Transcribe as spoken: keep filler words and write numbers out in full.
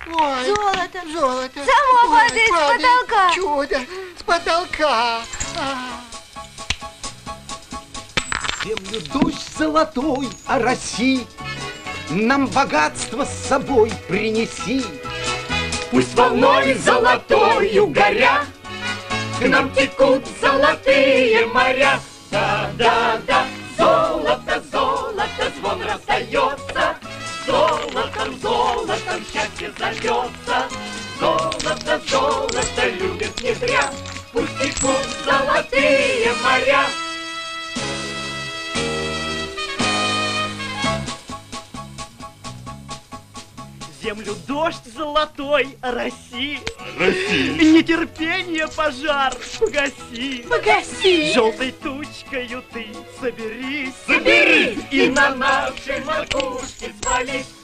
Ой, Золото. Золото. Само Ой, падает с потолка. Чудо с потолка. А. Землю дождь золотой ороси, нам богатство с собой принеси. Пусть волной золотою горя к нам текут золотые моря. Да-да-да, золото, золото, звон раздается, золотом, золотом счастье зовется. Золото, золото любит не зря, пусть текут золотые моря. Землю дождь золотой ороси, Россия, нетерпение пожар погаси. Погаси. Желтой тучкою ты соберись, соберись и на нашей макушке свались.